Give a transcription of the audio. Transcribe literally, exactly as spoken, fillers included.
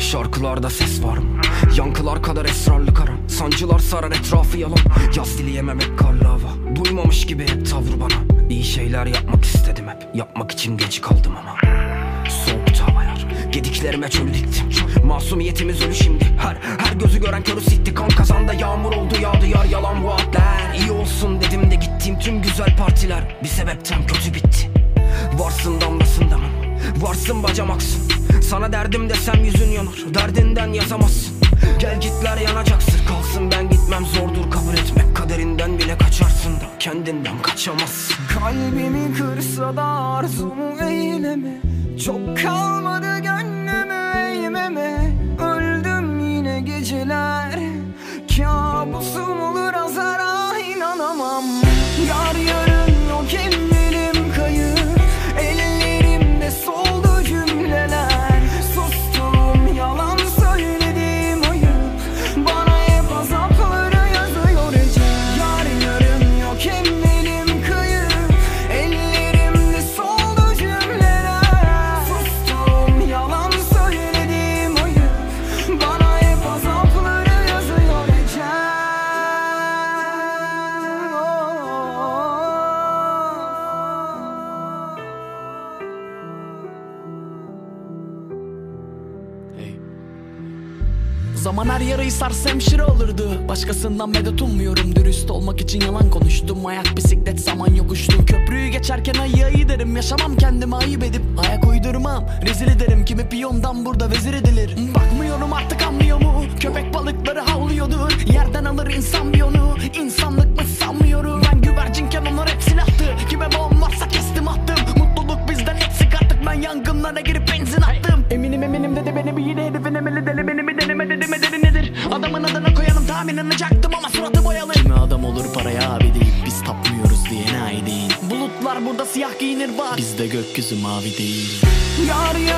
Şarkılarda ses var mı? Yankılar kadar esrarlı kara. Sancılar sarar etrafı yalan. Yaz dileyemem hep karlı hava. Duymamış gibi hep tavır bana. İyi şeyler yapmak istedim hep. Yapmak için geç kaldım ama. Soğukta hava yar. Gediklerime çölü diktim. Masumiyetimiz ölü şimdi. Her her gözü gören körü sitti. Kan kazanda yağmur oldu yağdı yar yalan vaatler. İyi olsun dedim de gittiğim tüm güzel partiler bir sebepten kötü bitti. Varsın damlasında mı? Varsın bacamaksın. Sana derdim desem yüzün yanar. Derdinden yazamazsın. Gel gitler yanacaksın. Kalsın ben gitmem zordur kabul etmek. Kaderinden bile kaçarsın da kendinden kaçamazsın. Kalbimi kırsa da arzumu eyleme. Çok kalmadı gönlümü eğmeme. Öldüm yine geceler. Kabusum olur azara inanamam. Yar yarın yok ellerim kayıp. Ellerimde soldu cümleler. Sustum yalan söylediğim ayıp. Bana hep azapları yazıyor ecel. Yar yarın yok ellerim kayıp. Ellerimde soldu cümleler. Sustum yalan söylediğim ayıp. Bana hep azapları yazıyor ecel. Zaman her yarayı sarsa hemşire olurdu. Başkasından medet ummuyorum. Dürüst olmak için yalan konuştum. Ayak bisiklet zaman yokuştu. Köprüyü geçerken ayı ayı derim. Yaşamam kendime ayıp edip ayak uydurmam. Rezil ederim kimi piyondan burada vezir edilir. Bakmıyorum artık anlıyor mu? Köpek balıkları havlıyordur. Yerden alır insan bir onu. İnsanlık mı sanmıyorum. Ben güvercinken onlar hepsini attı. Kime bağım varsa kestim attım. Mutluluk bizden eksik artık. Ben yangınlara girip benzin attım. Eminim eminim dedi beni bir yine herifin emeli deli. Beni bir deneme dedi medeni nedir? Adamın adına koyalım tahmin inanacaktım ama suratı boyalı. Kimi adam olur paraya abi deyip biz tapmıyoruz diye ne değil. Bulutlar burada siyah giyinir bak. Bizde gökyüzü mavi değil. Yar